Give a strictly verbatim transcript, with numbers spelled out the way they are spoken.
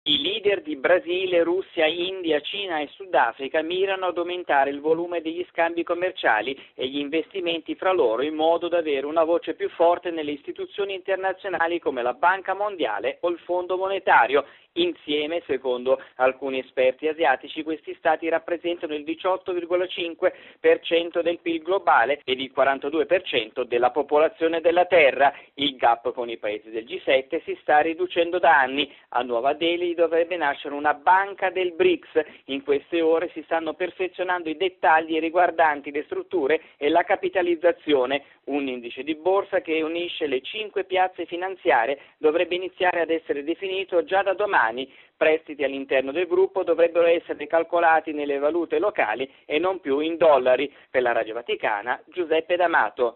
I leader di Brasile, Russia, India, Cina e Sudafrica mirano ad aumentare il volume degli scambi commerciali e gli investimenti fra loro in modo da avere una voce più forte nelle istituzioni internazionali come la Banca Mondiale o il Fondo Monetario. Insieme, secondo alcuni esperti asiatici, questi stati rappresentano il diciotto virgola cinque per cento del P I L globale ed il quarantadue per cento della popolazione della Terra. Il gap con i paesi del G sette si sta riducendo da anni. A Nuova Delhi dovrebbe nascere una banca del BRICS. In queste ore si stanno perfezionando i dettagli riguardanti le strutture e la capitalizzazione. Un indice di borsa che unisce le cinque piazze finanziarie dovrebbe iniziare ad essere definito già da domani. Prestiti all'interno del gruppo dovrebbero essere calcolati nelle valute locali e non più in dollari. Per la Radio Vaticana, Giuseppe D'Amato.